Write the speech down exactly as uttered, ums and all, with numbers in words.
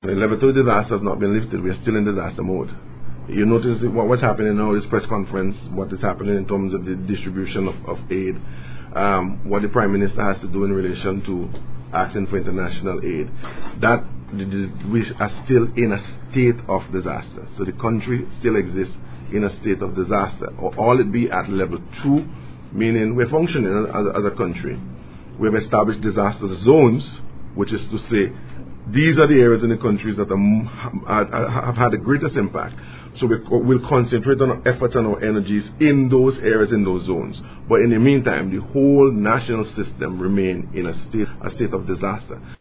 The level two disaster has not been lifted. We are still in disaster mode. You notice what, what's happening now, this press conference, what is happening in terms of the distribution of, of aid, um, what the Prime Minister has to do in relation to asking for international aid. That we are still in a state of disaster. So the country still exists in a state of disaster. Or all it be at level two, meaning we're functioning as, as a country. We have established disaster zones, which is to say, these are the areas in the countries that are, have had the greatest impact. So we, we'll concentrate on our efforts and our energies in those areas, in those zones. But in the meantime, the whole national system remain in a state, a state of disaster.